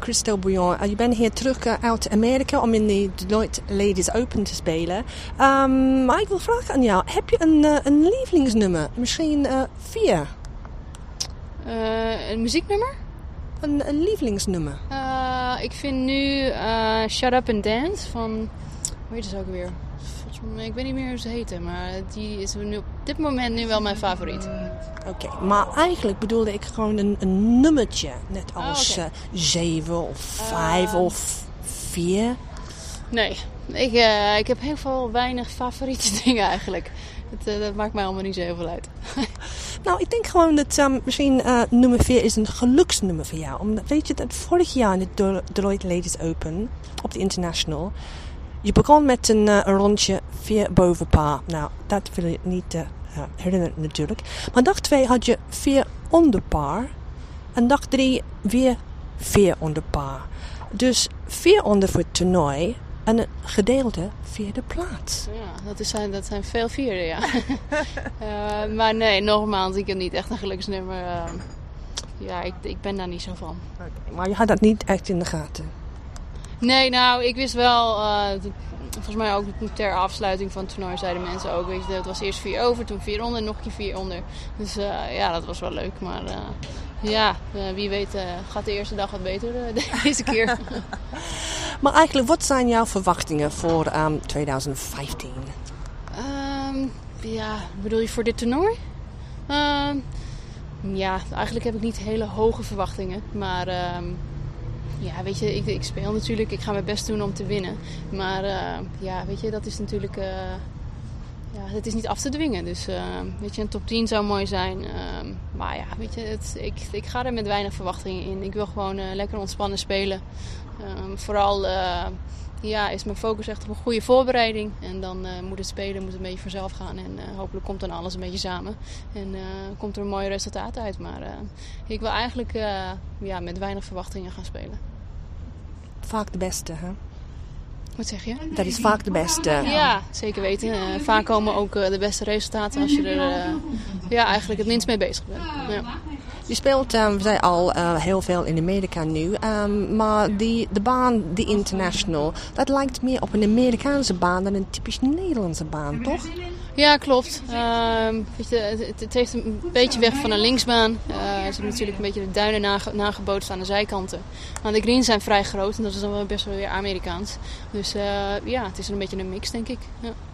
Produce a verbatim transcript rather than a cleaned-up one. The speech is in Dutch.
Christelle Bouillon. Uh, je bent hier terug uh, uit Amerika om in de Deloitte Ladies Open te spelen. Um, maar ik wil vragen aan jou, heb je een, uh, een lievelingsnummer? Misschien uh, vier? Uh, een muzieknummer? Een, een lievelingsnummer? Uh, ik vind nu uh, Shut Up and Dance van... Hoe heet ze ook weer? Ik weet niet meer hoe ze heten, maar die is nu op dit moment nu wel mijn favoriet. Oké, okay, maar eigenlijk bedoelde ik gewoon een, een nummertje. Net als oh, okay. uh, zeven of vijf uh, of vier. Nee, ik, uh, ik heb heel veel weinig favoriete dingen eigenlijk. Dat, uh, dat maakt mij allemaal niet zo heel veel uit. Nou, ik denk gewoon dat um, misschien uh, nummer vier is een geluksnummer voor jou. Omdat, weet je, dat vorig jaar in de Deloitte Ladies Open op de International... Je begon met een, uh, een rondje vier boven paar. Nou, dat wil je niet uh, herinneren natuurlijk. Maar dag twee had je vier onder paar. En dag drie weer vier onder paar. Dus vier onder voor het toernooi. En een gedeelte vierde plaats. Ja, dat, is, dat zijn veel vieren, ja. uh, maar nee, nogmaals, ik heb niet echt een geluksnummer. Uh, ja, ik, ik ben daar niet zo van. Okay, maar je had dat niet echt in de gaten? Nee, nou, ik wist wel, uh, dat, volgens mij ook ter afsluiting van het toernooi zeiden mensen ook, weet je, het was eerst vier over, toen vier onder, nog een keer vier onder. Dus uh, ja, dat was wel leuk, maar uh, ja, uh, wie weet uh, gaat de eerste dag wat beter uh, deze keer. Maar eigenlijk, wat zijn jouw verwachtingen voor um, twintig vijftien? Um, ja, bedoel je voor dit toernooi? Uh, ja, eigenlijk heb ik niet hele hoge verwachtingen, maar... Um, Ja, weet je, ik, ik speel natuurlijk. Ik ga mijn best doen om te winnen. Maar uh, ja, weet je, dat is natuurlijk... Uh, ja, het is niet af te dwingen. Dus uh, weet je, een top tien zou mooi zijn. Uh, maar ja, weet je, het, ik, ik ga er met weinig verwachtingen in. Ik wil gewoon uh, lekker ontspannen spelen. Uh, vooral uh, ja, is mijn focus echt op een goede voorbereiding. En dan uh, moet het spelen, moet het een beetje vanzelf gaan. En uh, hopelijk komt dan alles een beetje samen. En uh, komt er een mooi resultaat uit. Maar uh, ik wil eigenlijk uh, ja, met weinig verwachtingen gaan spelen. Vaak de beste, hè? Wat zeg je? Dat is vaak de beste. Ja, zeker weten. Uh, vaak komen ook uh, de beste resultaten als je er uh, ja, eigenlijk het minst mee bezig bent. Ja. Je speelt, um, we zijn al uh, heel veel in Amerika nu, um, maar die, de baan, die International, dat lijkt meer op een Amerikaanse baan dan een typisch Nederlandse baan, toch? Ja, klopt. Uh, weet je, het, het heeft een beetje weg van een linksbaan. Uh, er zitten natuurlijk een beetje de duinen nage, nagebootst aan de zijkanten. Maar de greens zijn vrij groot en dat is dan wel best wel weer Amerikaans. Dus uh, ja, het is een beetje een mix, denk ik. Ja.